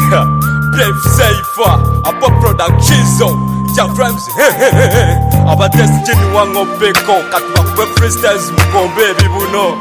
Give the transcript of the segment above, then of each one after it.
Brave Safer, Abo Production, Jack Rhymes, Aba Destiny Wango Beko, Katwa Freestyles Mukombe, Bibuno,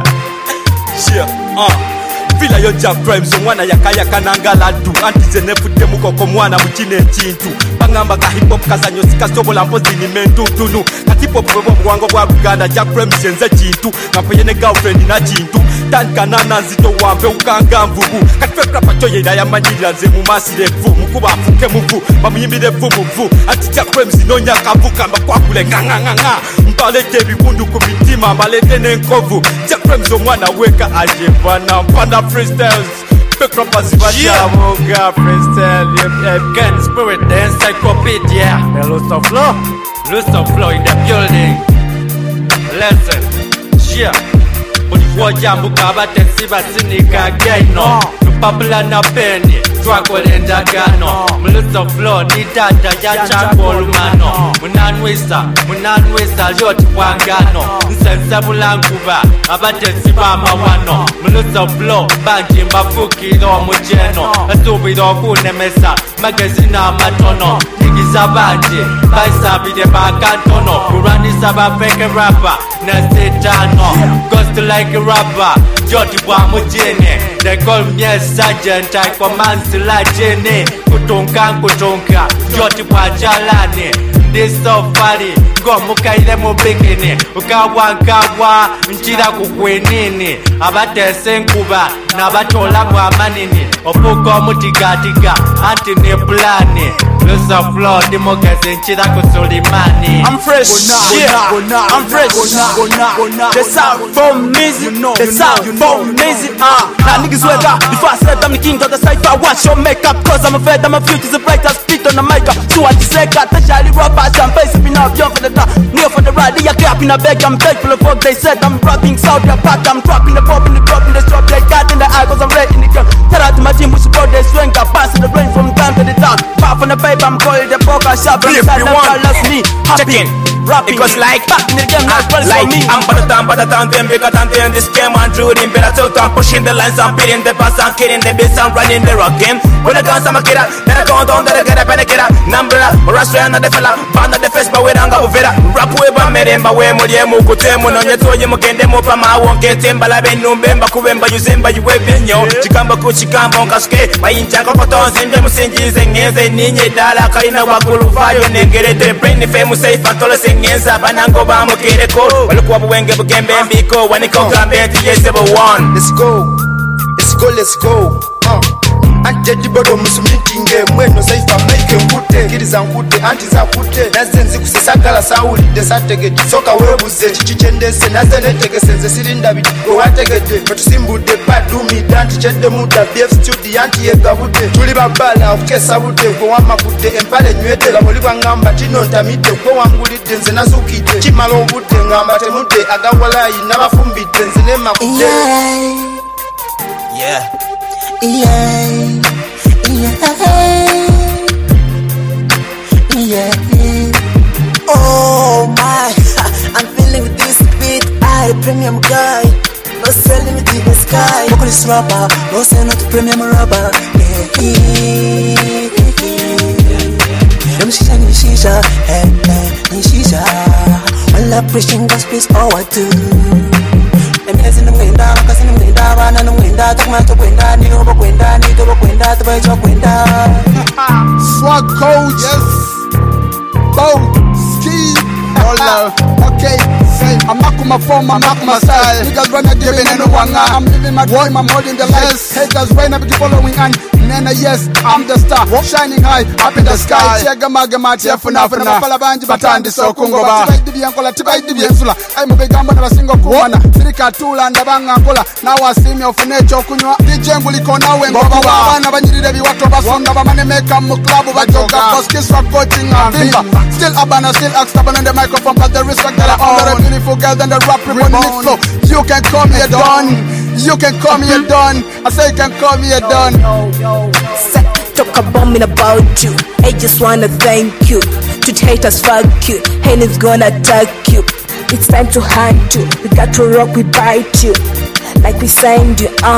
Vila yo Jack Rhymes, mwana yakaya kanangala du Antizene fute mukoko mwana mchine chintu Bangamba ka hip hop kazanyo sikasobola mpozi ni mentu tunu Kati pop webo mwango wa Uganda Jack Rhymes yenze chintu Ngapoyene girlfriend na chintu Tanka nana zito wampe ukanga mvugu Kati fekra pachoye na ya manjila nze mumasile vu Mukuba afuke muvu, mamuyimbile vu muvu Anti Jack Rhymes inonya kavuka mbakwakule nga Mbalete bikundu kumitima, mbalete nenkovu Jack Rhymes mwana weka ajevana Mpanda freestyles, pick up as Moga freestyle, Ken Spirit, the encyclopedia. Loose of flow in the building. Listen, Ulifuoja mukaba tensiba sinika gaino Tupabla na peni, twakole ndagano Loose of flow, ni data ya chango lumano Munanwisa, lioti wangano Nsensa mulanguba, abatensiba amawano Loose of flow, banji mbafukilo mujeno Asubilo kunemesa, magazina matono Nigiza banji, baisabide bakantono Kuranisa bafeke rapper, nasetano Ghost like a rapper, Joti wa mujene They call me a sergeant, I command sila jene Kutunka, Joti wa jalane This so funny, go muka ile mubikini Ukawa, nchira kukwenini Abate senkuba, nabatola kwa manini Opuko mutigatika, anti ne plani Loose of flow, dimokeze nchira kusulimani I'm fresh, I'm fresh The sound from music, the sound from music Now niggas wake up, before I said I'm the king of the cypher Watch your makeup, cause I'm a fed, I'm a future's a brighter Spit on the mic, so I just say got the shiny rubber Champagne sipping up, young for the top Near for the ride, they are clap in the bag I'm thankful of what they said I'm rapping South, they're packed I'm dropping the pop in the drop in the shop They got in the eye, cause I'm red in the gun Tell out to my team, we support their swing Got pass in the rain from time to the town Pop on the paper, I'm calling the poker shop Inside never lost me, happy rapping, because like back in the game, not well like for me I'm but the time, them bigger than in this game I'm drooling, better tilt, I'm pushing the lines I'm beating the pass, I'm killing the bass, I'm running the rock game When I dance, I'm a kidder, then I count down, then I get up and I get up Number up, or I swear another fella Band of the face, but we don't go over that Rap with a medemba, we muliemu Kutemu, no nyetoye, mukendemu Pama, won't get him, balabe, numbemba Kuwemba, yuzemba, you waving, yo Chikamba, kuchikamba, onkaske Mayincha, kokoton, zimbe, musinjize Ngeze, ninye, dala, kaina, wakulu Fayo, negere, brain, if I'm safe, antole, ngenza banango bamukereko walikuwa buwenge bugembe mbiko waniko gambe tiyesebo one let's go Anjedi bodo musumitinge mweno saifa make nkute kiriza nkute anti za kute nazenzi kusesagala sauli desategeti soka webuze chichichendese nazenetegesenze silindabiti owategete fetusimbude badumi danti chende muda BF studio anti yegabute tuli babala okesa bute gwe wamakute empale nywetela molibwa ngamba tinontamite gwe wangulidde nze nazukite kimala obudde ngamba temudde agawalayi n'abafumbidde nze nemakute Oh my, I'm feeling with this beat. I the premium guy, no selling it in the sky. Vocalist rapper, no selling not the premium rapper. Shisha ni shisha, ni shisha. When I'm preaching gospel is all I do. Emezi n'umwenda, makasi n'umwenda, abana n'umwenda, takumata kwenda, niyobo kwenda, nitobo kwenda, tubayejo kwenda. Swag coach, yes. Bow, ski, all okay. Say, I'm not my form, I'm not my style. Niggas run a game and no one. I'm living my dream, I'm holding the lights. Haters rain, I be following and Nana, yes, I'm the star, shining high, up in the sky. Chega magama, tiafuna, Falabanji, Batandi, so Kungoba. Tibai Dibiansula. I'm a big gamba of a single corner. Sirika Tula and the Bangangola. Now I see me of nature, Kunwa, DJ Bulikona, when Baba, Nabani, what of us on the man make a club of a joke, kiss for coaching and Bimba. Still Abana, still Axtaban on the microphone, but the respect that I own. Beautiful girl than the rap report. You can call me a don. You can call me a don. I say you can call me a don. Talk about me about you. I just wanna thank you. To haters, fuck you. Haters gonna attack you. It's time to hunt you. We got to rock, we bite you. Like we signed you.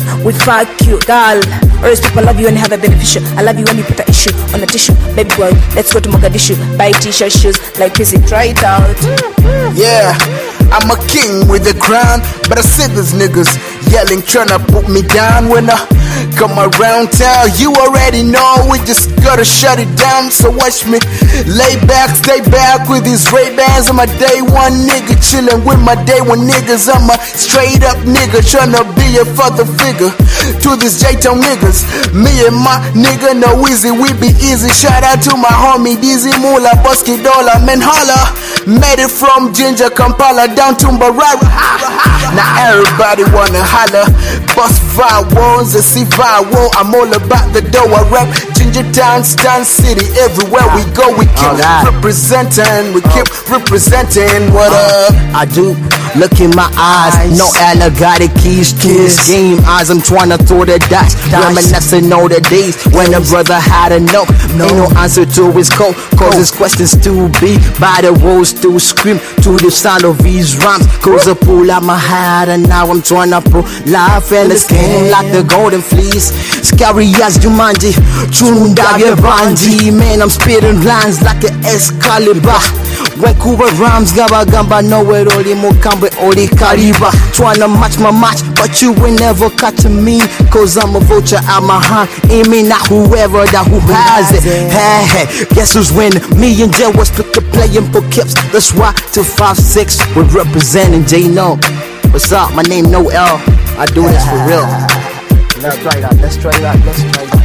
with fuck you, girl. All these people love you and have a beneficial. I love you when you put an issue on a tissue. Baby boy, let's go to Mogadishu. Buy t-shirt, shoes, like Pissy, try it out. Yeah, I'm a king with a crown, but I see these niggas yelling, tryna put me down. When I come around town, you already know we just gotta shut it down. So watch me lay back, stay back with these Ray-Bans. I'm a day one nigga chillin' with my day one niggas. I'm a straight up nigga tryna be a father figure to these J-Town niggas. Me and my nigga no easy, we be easy. Shout out to my homie Dizzy Mula, Bosky Dollar, man holla. Made it from Ginger, Kampala down to Mbarara. Now everybody wanna holla. Bust vowels and see vowel. I'm all about the dough. I rap Ginger Town, Stan City. Everywhere we go, we keep representing. We keep representing. What up? I do. Look in my eyes, no alligator keys to this game. Eyes, I'm tryna throw the dice, reminiscing all the days when a brother had a no. Ain't no answer to his call, cause his questions to be by the walls to scream to the sound of these rhymes. Cause I pull out my hat and now I'm tryna pull life in the skin like the golden fleece. Scary as Jumanji, Chundage Banji. Man, I'm spitting lines like an Excalibur. When Kuba rhymes, Gaba Gamba, nowhere only Mokambe, only Kariba. Tryna match my match, but you will never catch me. Cause I'm a vulture, I'm a hand. Aiming at whoever that who has it. Hey, hey, guess who's winning? Me and Jay was split the playing for kips. That's why 256 we're representing J-No. What's up? My name No L. I do this for real. Let's try that, let's try that, let's try that.